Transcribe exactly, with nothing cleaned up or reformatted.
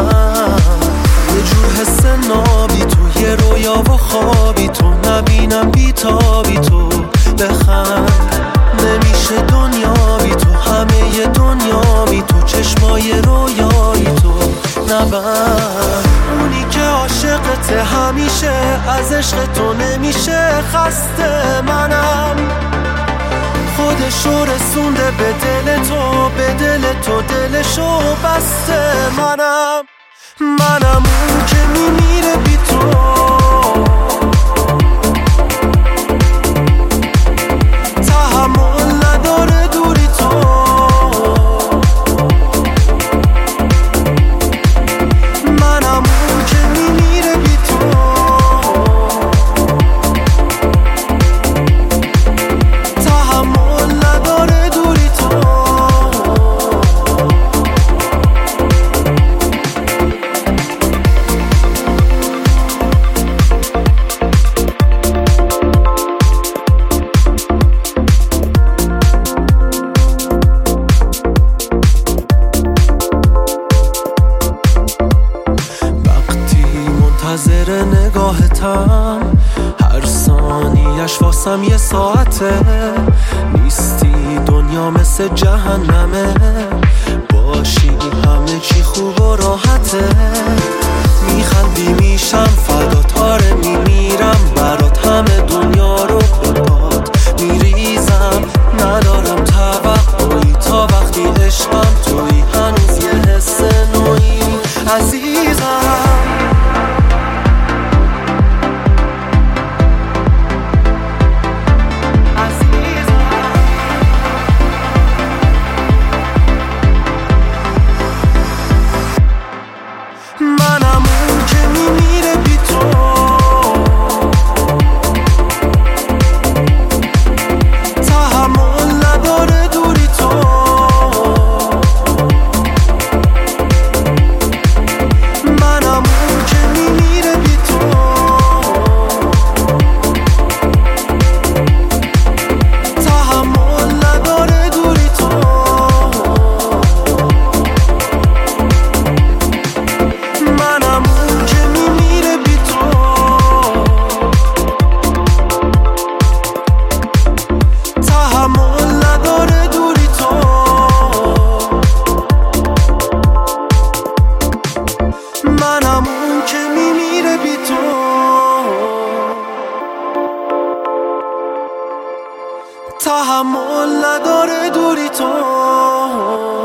یه جور حس نابی تو، یه رویا و خوابی تو، نبینم بیتابی تو. بخند نمیشه دنیا بی تو، همه ی دنیا بی تو، چشمای رویایی تو. نبند اونی که عاشقته همیشه، از عشق تو نمیشه خسته. منم خودشو رسونده به دل تو، به دل تو دلشو بسته. منم منم اون که میمیره بی تو، تحمل نداره دوری تو. منم اون که میمیره بی تو، تحمل نداره دوری تو. منتظر نگاهتم، هر ثانیش واسم یه ساعته. نیستی دنیا مثل جهنمه، باشی همه چی خوب و راحته. میخندی میشم فدات، آره میمیرم برات، همه دنیا رو به پات میریزم. ندارم توقعی تا وقتی عشقم توی، هنوز یه حس نوعی عزیزم. منم اون که میمیره بی تو، تحمل نداره دوری تو. منم اون که میمیره بی تو، تحمل نداره دوری تو. منم اون که میمیره بی تو، تحمل نداره دوری تو. منم اون که میمیره بی تو، تحمل نداره دوری تو.